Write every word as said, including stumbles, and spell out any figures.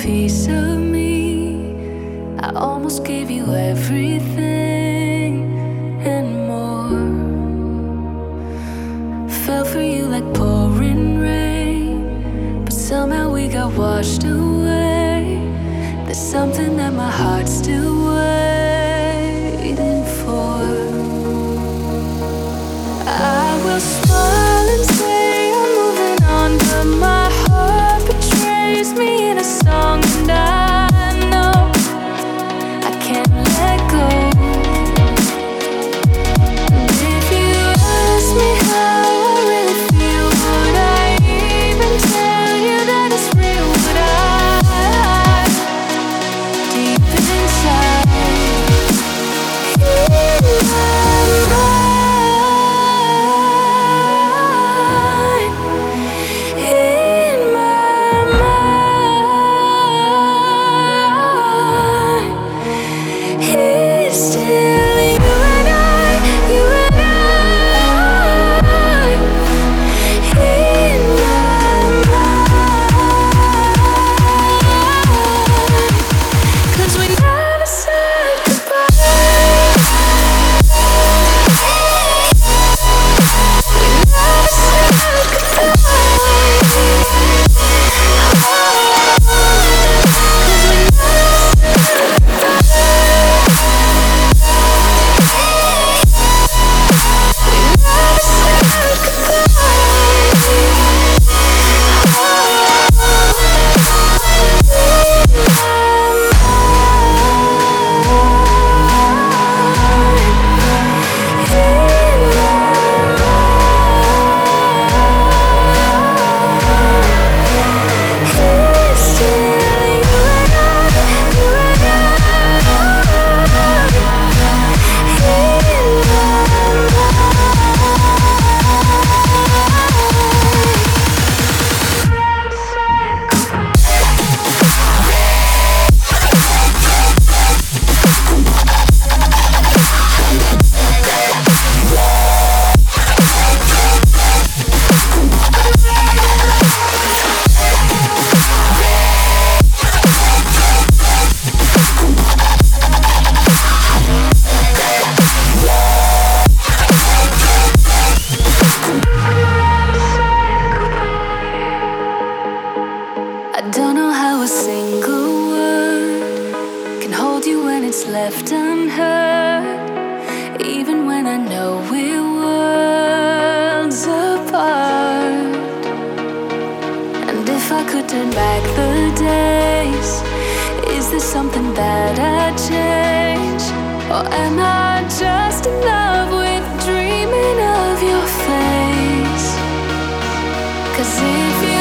piece of me. I almost gave you everything and more. Fell for you like pouring rain, but somehow we got washed away. There's something that my heart's still waiting for. I will smile and say I'm moving on, but my heart betrays me in a song, and I know I can't let go. And if you ask me how I really feel, would I even tell you that it's real? Would I, deep inside, in my left unheard, even when I know we're worlds apart. And if I could turn back the days, is there something that I'd change? Or am I just in love with dreaming of your face? 'Cause if you